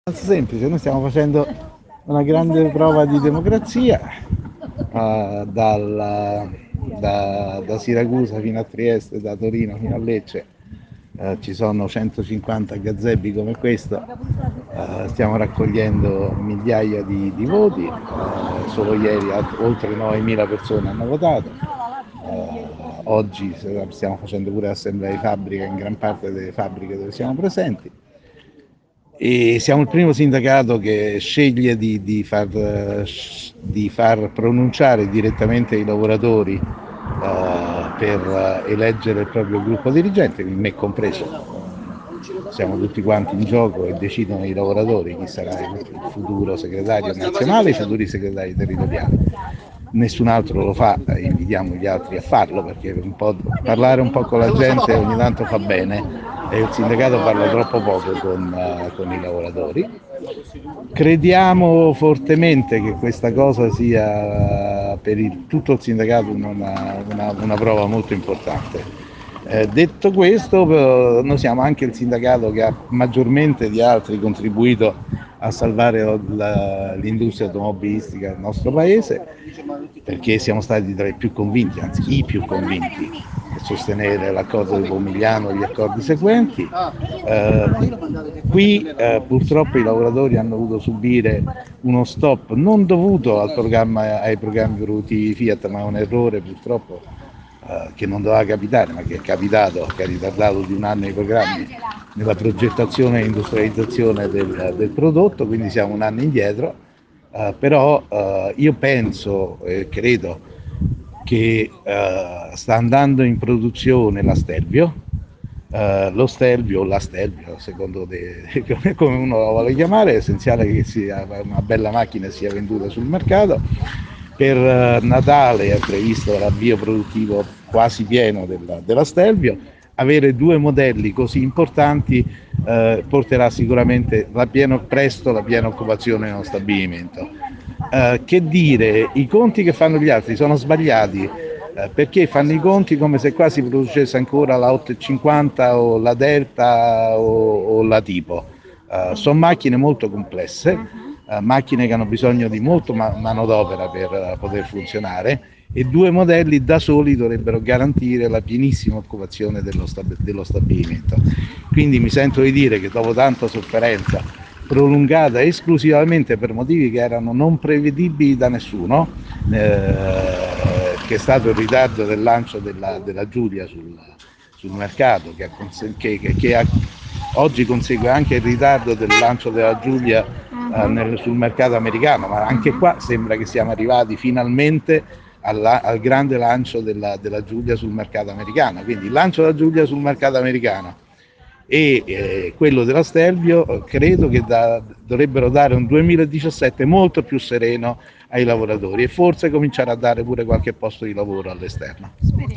Semplice, noi stiamo facendo una grande prova di democrazia da Siracusa fino a Trieste, da Torino fino a Lecce. Ci sono 150 gazebi come questo, stiamo raccogliendo migliaia di voti, solo ieri oltre 9.000 persone hanno votato. Oggi stiamo facendo pure assemblea di fabbrica in gran parte delle fabbriche dove siamo presenti. E siamo il primo sindacato che sceglie di far pronunciare direttamente i lavoratori per eleggere il proprio gruppo dirigente, me compreso. Siamo tutti quanti in gioco e decidono i lavoratori chi sarà il futuro segretario nazionale e i futuri segretari territoriali. Nessun altro lo fa, invitiamo gli altri a farlo perché parlare un po' con la gente ogni tanto fa bene e il sindacato parla troppo poco con i lavoratori. Crediamo fortemente che questa cosa sia per tutto il sindacato una prova molto importante. Detto questo, noi siamo anche il sindacato che ha maggiormente di altri contribuito a salvare l'industria automobilistica del nostro paese, perché siamo stati tra i più convinti, anzi i più convinti, a sostenere l'accordo di Pomigliano e gli accordi seguenti. Qui purtroppo i lavoratori hanno dovuto subire uno stop non dovuto ai programmi produttivi Fiat, ma è un errore purtroppo che non doveva capitare, ma che è capitato, che ha ritardato di un anno i programmi nella progettazione e industrializzazione del prodotto, quindi siamo un anno indietro, però io penso e credo che sta andando in produzione la Stelvio, lo Stelvio o la Stelvio, secondo come uno la vuole chiamare, è essenziale che sia una bella macchina e sia venduta sul mercato. Per Natale è previsto l'avvio produttivo quasi pieno della Stelvio. Avere due modelli così importanti porterà sicuramente presto la piena occupazione nello stabilimento. Che dire, i conti che fanno gli altri sono sbagliati, perché fanno i conti come se qua si producesse ancora la 850 o la Delta o la Tipo. Sono macchine molto complesse, macchine che hanno bisogno di molto manodopera per poter funzionare, e due modelli da soli dovrebbero garantire la pienissima occupazione dello stabilimento. Quindi mi sento di dire che dopo tanta sofferenza prolungata esclusivamente per motivi che erano non prevedibili da nessuno, che è stato il ritardo del lancio della Giulia sul mercato, che oggi consegue anche il ritardo del lancio della Giulia sul mercato americano, ma anche qua sembra che siamo arrivati finalmente al grande lancio della Giulia sul mercato americano. Quindi il lancio della Giulia sul mercato americano e quello della Stelvio credo che dovrebbero dare un 2017 molto più sereno ai lavoratori e forse cominciare a dare pure qualche posto di lavoro all'esterno.